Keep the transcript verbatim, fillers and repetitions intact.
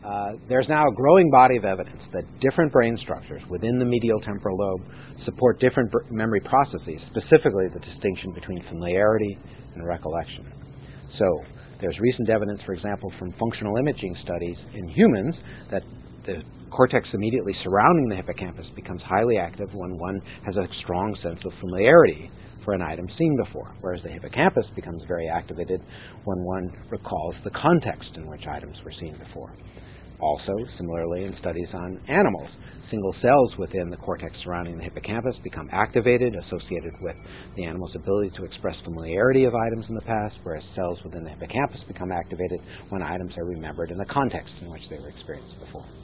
uh, there's now a growing body of evidence that different brain structures within the medial temporal lobe support different memory processes, specifically the distinction between familiarity and recollection. So there's recent evidence, for example, from functional imaging studies in humans that the cortex immediately surrounding the hippocampus becomes highly active when one has a strong sense of familiarity for an item seen before, whereas the hippocampus becomes very activated when one recalls the context in which items were seen before. Also, similarly, in studies on animals, single cells within the cortex surrounding the hippocampus become activated, associated with the animal's ability to express familiarity of items in the past, whereas cells within the hippocampus become activated when items are remembered in the context in which they were experienced before.